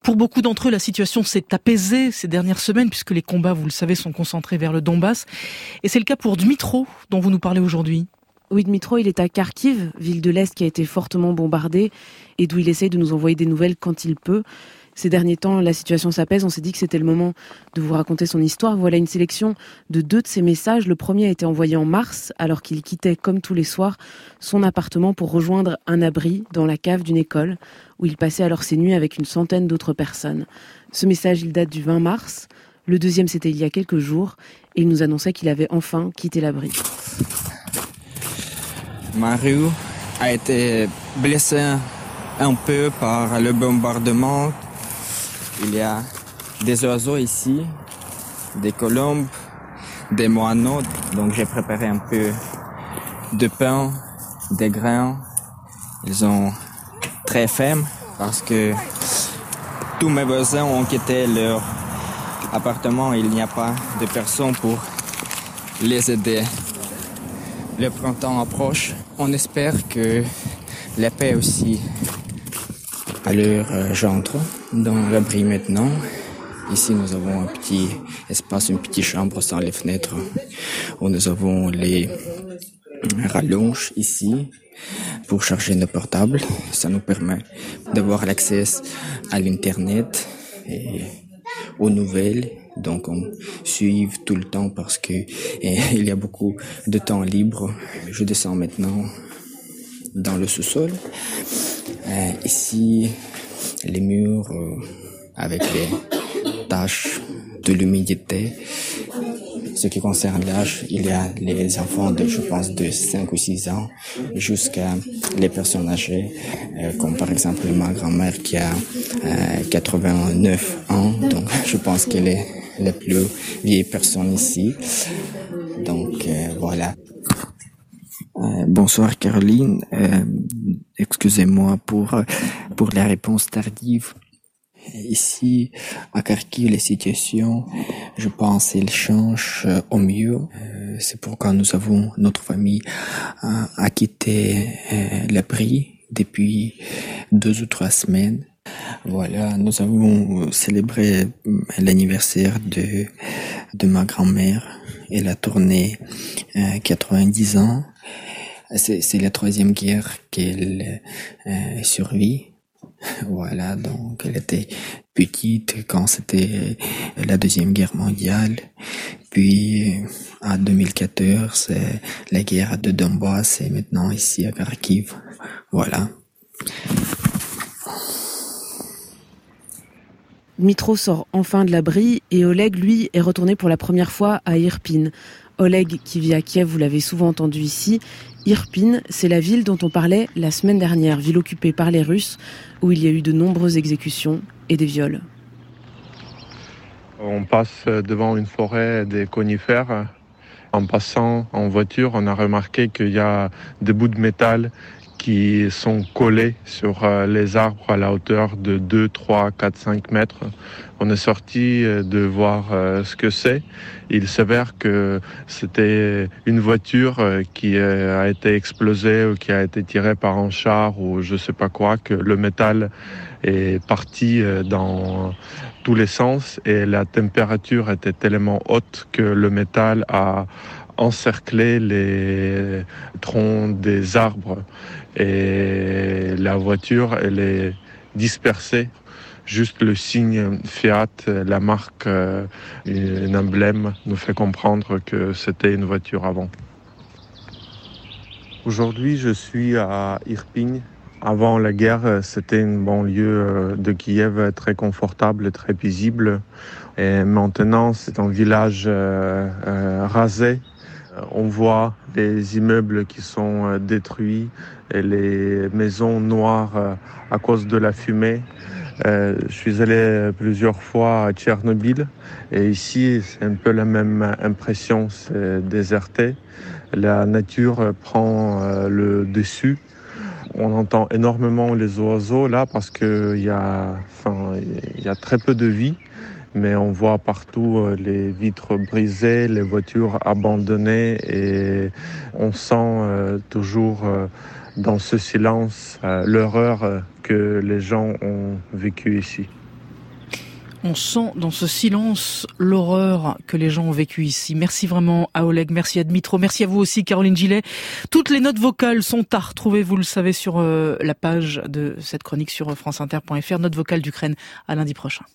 Pour beaucoup d'entre eux, la situation s'est apaisée ces dernières semaines puisque les combats, vous le savez, sont concentrés vers le Donbass. Et c'est le cas pour Dmitro, dont vous nous parlez aujourd'hui. Oui, Dmitro, il est à Kharkiv, ville de l'Est qui a été fortement bombardée et d'où il essaye de nous envoyer des nouvelles quand il peut. Ces derniers temps, la situation s'apaise. On s'est dit que c'était le moment de vous raconter son histoire. Voilà une sélection de 2 de ses messages. Le premier a été envoyé en mars, alors qu'il quittait, comme tous les soirs, son appartement pour rejoindre un abri dans la cave d'une école, où il passait alors ses nuits avec une centaine d'autres personnes. Ce message, il date du 20 mars. Le deuxième, c'était il y a quelques jours, et il nous annonçait qu'il avait enfin quitté l'abri. Ma rue a été blessée un peu par le bombardement. Il y a des oiseaux ici, des colombes, des moineaux. Donc j'ai préparé un peu de pain, des grains. Ils sont très faim parce que tous mes voisins ont quitté leur appartement. Il n'y a pas de personne pour les aider. Le printemps approche. On espère que la paix aussi. Alors j'entre dans l'abri maintenant. Ici nous avons un petit espace, une petite chambre sans les fenêtres où nous avons les rallonges ici pour charger nos portables. Ça nous permet d'avoir l'accès à l'internet et aux nouvelles. Donc on suit tout le temps parce que il y a beaucoup de temps libre. Je descends maintenant dans le sous-sol. Ici, les murs avec les taches de l'humidité. Ce qui concerne l'âge, il y a les enfants de, je pense, de 5 ou 6 ans jusqu'à les personnes âgées, comme par exemple ma grand-mère qui a 89 ans. Donc, je pense qu'elle est la plus vieille personne ici. Donc, voilà. Bonsoir Caroline, excusez-moi pour la réponse tardive. Ici, à Kharkiv, les situations, je pense, elles changent au mieux. C'est pourquoi nous avons, notre famille a quitté l'abri depuis 2 ou 3 semaines. Voilà, nous avons célébré l'anniversaire de ma grand-mère. Elle a tourné 90 ans. C'est la 3e guerre qu'elle survit. Voilà, donc elle était petite quand c'était la 2e guerre mondiale. Puis en 2014, la guerre de Donbass et maintenant ici à Kharkiv. Voilà. Dmitro sort enfin de l'abri et Oleg, lui, est retourné pour la première fois à Irpin. Oleg, qui vit à Kiev, vous l'avez souvent entendu ici. Irpin, c'est la ville dont on parlait la semaine dernière, ville occupée par les Russes, où il y a eu de nombreuses exécutions et des viols. On passe devant une forêt des conifères. En passant en voiture, on a remarqué qu'il y a des bouts de métal qui sont collés sur les arbres à la hauteur de 2, 3, 4, 5 mètres. On est sorti de voir ce que c'est. Il s'avère que c'était une voiture qui a été explosée ou qui a été tirée par un char ou je sais pas quoi, que le métal est parti dans tous les sens et la température était tellement haute que le métal a encerclé les troncs des arbres et la voiture elle est dispersée. Juste le signe Fiat, la marque, un emblème nous fait comprendre que c'était une voiture avant. Aujourd'hui, je suis à Irpin. Avant la guerre, c'était une banlieue de Kiev très confortable et très paisible. Et maintenant, c'est un village rasé. On voit les immeubles qui sont détruits et les maisons noires à cause de la fumée. Je suis allé plusieurs fois à Tchernobyl et ici c'est un peu la même impression, c'est déserté. La nature prend le dessus. On entend énormément les oiseaux là parce qu'il y a très peu de vie. Mais on voit partout les vitres brisées, les voitures abandonnées et on sent toujours dans ce silence l'horreur que les gens ont vécue ici. On sent dans ce silence l'horreur que les gens ont vécue ici. Merci vraiment à Oleg, merci à Dmitro, merci à vous aussi Caroline Gillet. Toutes les notes vocales sont à retrouver, vous le savez, sur la page de cette chronique sur franceinter.fr. Notes vocales d'Ukraine à lundi prochain.